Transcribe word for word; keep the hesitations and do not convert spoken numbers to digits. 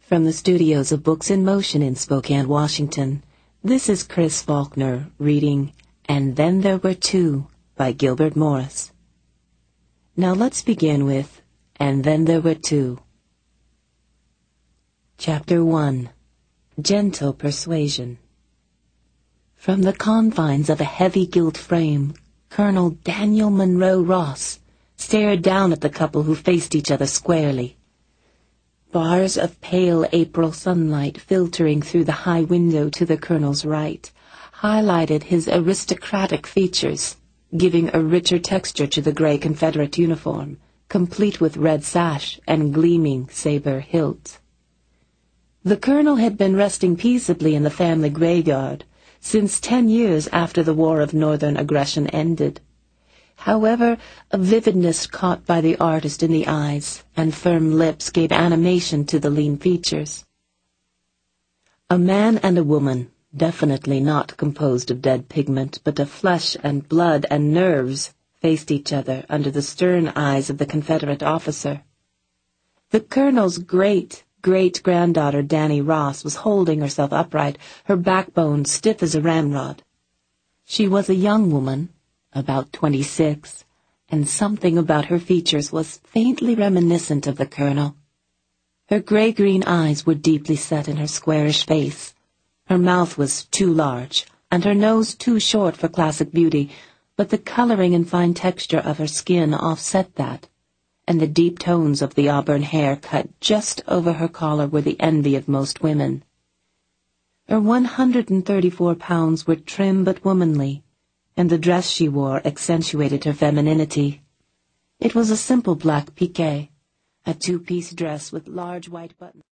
From the studios of Books in Motion in Spokane, Washington, this is Chris Faulkner reading And Then There Were Two by Gilbert Morris. Now let's begin with And Then There Were Two. Chapter one. Gentle Persuasion. From the confines of a heavy gilt frame, Colonel Daniel Monroe Ross stared down at the couple who faced each other squarely. Bars of pale April sunlight filtering through the high window to the colonel's right highlighted his aristocratic features, giving a richer texture to the gray Confederate uniform, complete with red sash and gleaming saber hilt. The colonel had been resting peaceably in the family graveyard since ten years after the War of Northern Aggression ended. However, a vividness caught by the artist in the eyes and firm lips gave animation to the lean features. A man and a woman, definitely not composed of dead pigment, but of flesh and blood and nerves, faced each other under the stern eyes of the Confederate officer. The colonel's great-great-granddaughter, Danny Ross, was holding herself upright, her backbone stiff as a ramrod. She was a young woman, about twenty-six, and something about her features was faintly reminiscent of the colonel. Her gray-green eyes were deeply set in her squarish face. Her mouth was too large, and her nose too short for classic beauty, but the coloring and fine texture of her skin offset that, and the deep tones of the auburn hair cut just over her collar were the envy of most women. Her one hundred and thirty-four pounds were trim but womanly, and the dress she wore accentuated her femininity. It was a simple black piqué, a two-piece dress with large white buttons.